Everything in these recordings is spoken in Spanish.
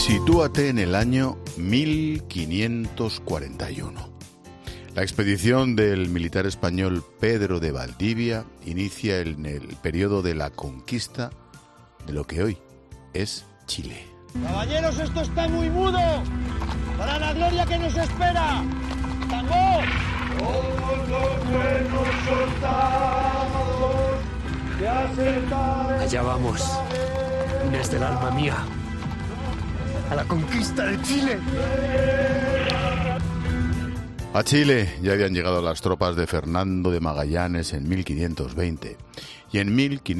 Sitúate en el año 1541. La expedición del militar español Pedro de Valdivia inicia en el periodo de la conquista de lo que hoy es Chile. Caballeros, esto está muy mudo para la gloria que nos espera. ¡Tambor! Todos los buenos soldados que acertaron. Allá vamos, desde el alma mía, a la conquista de Chile. A Chile ya habían llegado las tropas de Fernando de Magallanes en 1520 y en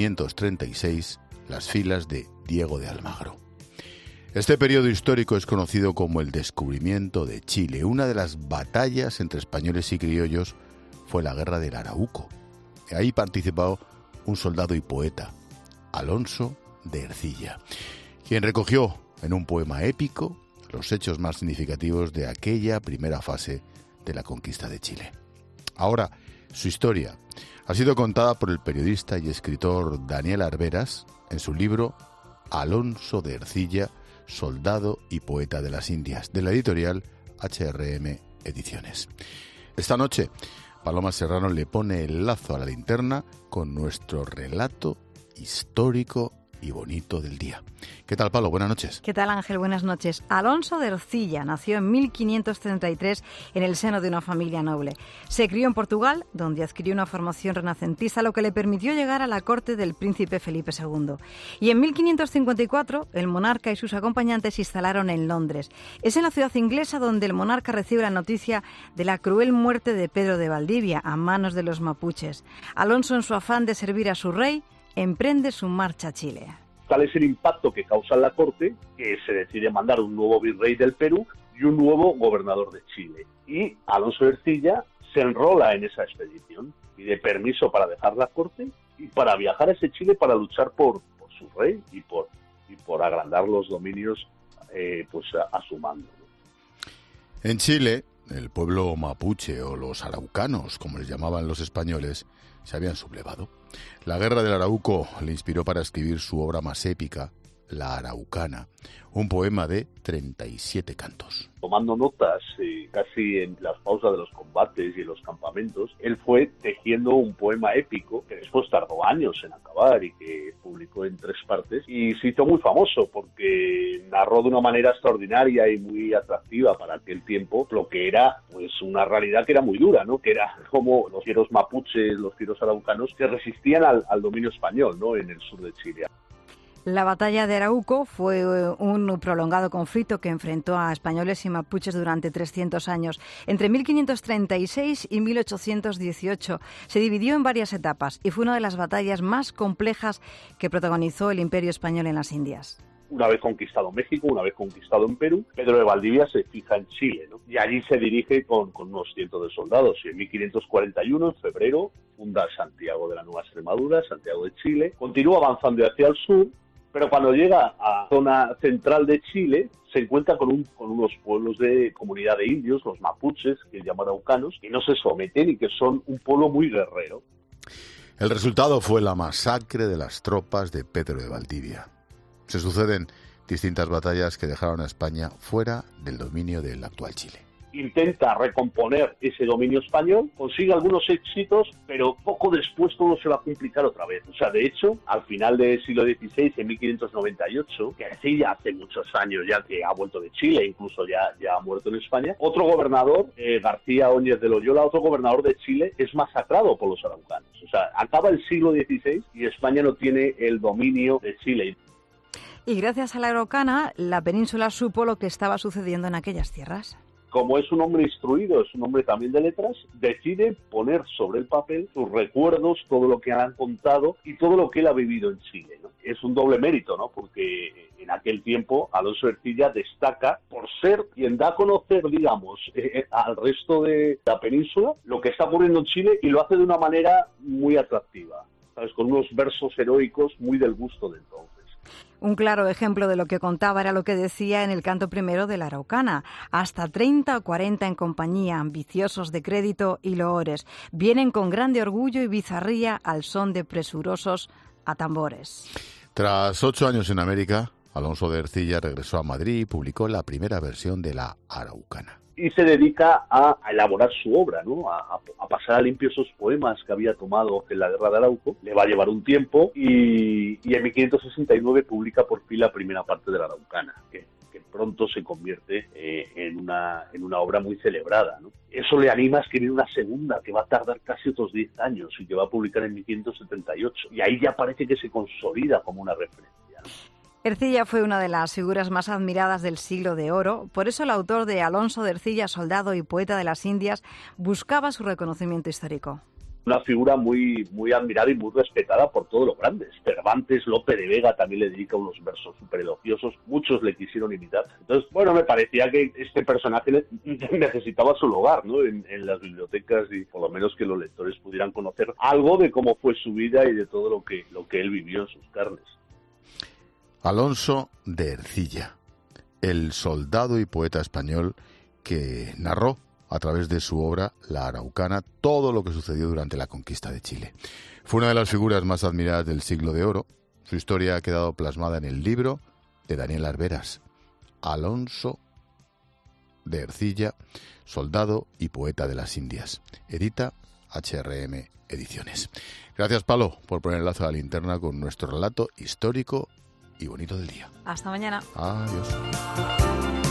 1536 las filas de Diego de Almagro. Este periodo histórico es conocido como el descubrimiento de Chile. Una de las batallas entre españoles y criollos fue la Guerra del Arauco. Ahí participó un soldado y poeta, Alonso de Ercilla, quien recogió en un poema épico los hechos más significativos de aquella primera fase de la conquista de Chile. Ahora, su historia ha sido contada por el periodista y escritor Daniel Arberas en su libro Alonso de Ercilla, soldado y poeta de las Indias, de la editorial HRM Ediciones. Esta noche, Paloma Serrano le pone el lazo a la linterna con nuestro relato histórico y bonito del día. ¿Qué tal, Palo? Buenas noches. ¿Qué tal, Ángel? Buenas noches. Alonso de Ercilla nació en 1533 en el seno de una familia noble. Se crió en Portugal, donde adquirió una formación renacentista, lo que le permitió llegar a la corte del príncipe Felipe II. Y en 1554, el monarca y sus acompañantes se instalaron en Londres. Es en la ciudad inglesa donde el monarca recibe la noticia de la cruel muerte de Pedro de Valdivia a manos de los mapuches. Alonso, en su afán de servir a su rey, emprende su marcha a Chile. Tal es el impacto que causa en la corte que se decide mandar un nuevo virrey del Perú y un nuevo gobernador de Chile. Y Alonso de Ercilla se enrola en esa expedición, pide permiso para dejar la corte y para viajar a ese Chile para luchar por su rey y por agrandar los dominios a su mando, ¿no? En Chile, el pueblo mapuche o los araucanos, como les llamaban los españoles, se habían sublevado. La Guerra del Arauco le inspiró para escribir su obra más épica, La Araucana, un poema de 37 cantos. Tomando notas casi en las pausas de los combates y en los campamentos, él fue tejiendo un poema épico que después tardó años en acabar y que publicó en 3 partes y se hizo muy famoso porque narró de una manera extraordinaria y muy atractiva para aquel tiempo lo que era pues una realidad que era muy dura, ¿no? Que era como los fieros mapuches, los fieros araucanos que resistían al dominio español, ¿no? En el sur de Chile. La batalla de Arauco fue un prolongado conflicto que enfrentó a españoles y mapuches durante 300 años. Entre 1536 y 1818 se dividió en varias etapas y fue una de las batallas más complejas que protagonizó el Imperio Español en las Indias. Una vez conquistado México, una vez conquistado en Perú, Pedro de Valdivia se fija en Chile, ¿no? Y allí se dirige con unos cientos de soldados. Y en 1541, en febrero, funda Santiago de la Nueva Extremadura, Santiago de Chile. Continúa avanzando hacia el sur, pero cuando llega a la zona central de Chile, se encuentra con unos pueblos de comunidad de indios, los mapuches, que llaman araucanos, que no se someten y que son un pueblo muy guerrero. El resultado fue la masacre de las tropas de Pedro de Valdivia. Se suceden distintas batallas que dejaron a España fuera del dominio del actual Chile. Intenta recomponer ese dominio español, consigue algunos éxitos, pero poco después todo se va a complicar otra vez. O sea, de hecho, al final del siglo XVI, en 1598, que así ya hace muchos años ya que ha vuelto de Chile, incluso ya ha muerto en España, otro gobernador, García Óñez de Loyola, otro gobernador de Chile, es masacrado por los araucanos. O sea, acaba el siglo XVI y España no tiene el dominio de Chile. Y gracias a la Araucana, la península supo lo que estaba sucediendo en aquellas tierras. Como es un hombre instruido, es un hombre también de letras, decide poner sobre el papel sus recuerdos, todo lo que han contado y todo lo que él ha vivido en Chile, ¿no? Es un doble mérito, ¿no? Porque en aquel tiempo Alonso de Ercilla destaca por ser quien da a conocer, digamos, al resto de la península lo que está ocurriendo en Chile y lo hace de una manera muy atractiva, ¿sabes? Con unos versos heroicos muy del gusto de entonces. Un claro ejemplo de lo que contaba era lo que decía en el canto primero de la Araucana. Hasta 30 o 40 en compañía, ambiciosos de crédito y loores, vienen con grande orgullo y bizarría al son de presurosos atambores. Tras 8 años en América, Alonso de Ercilla regresó a Madrid y publicó la primera versión de la Araucana. Y se dedica a elaborar su obra, ¿no? A pasar a limpio esos poemas que había tomado en la Guerra de Arauco. Le va a llevar un tiempo y en 1569 publica por fin la primera parte de la Araucana, que pronto se convierte en una obra muy celebrada, ¿no? Eso le anima a escribir una segunda que va a tardar casi otros 10 años y que va a publicar en 1578. Y ahí ya parece que se consolida como una referencia, ¿no? Ercilla fue una de las figuras más admiradas del Siglo de Oro, por eso el autor de Alonso de Ercilla, soldado y poeta de las Indias, buscaba su reconocimiento histórico. Una figura muy, muy admirada y muy respetada por todos los grandes. Cervantes, Lope de Vega también le dedica unos versos súper elogiosos, muchos le quisieron imitar. Entonces, bueno, me parecía que este personaje necesitaba su lugar, ¿no? En las bibliotecas y por lo menos que los lectores pudieran conocer algo de cómo fue su vida y de todo lo que él vivió en sus carnes. Alonso de Ercilla, el soldado y poeta español que narró a través de su obra La Araucana todo lo que sucedió durante la conquista de Chile. Fue una de las figuras más admiradas del Siglo de Oro. Su historia ha quedado plasmada en el libro de Daniel Arberas, Alonso de Ercilla, soldado y poeta de las Indias. Edita HRM Ediciones. Gracias, Palo, por poner el lazo a la linterna con nuestro relato histórico y bonito del día. Hasta mañana. Adiós.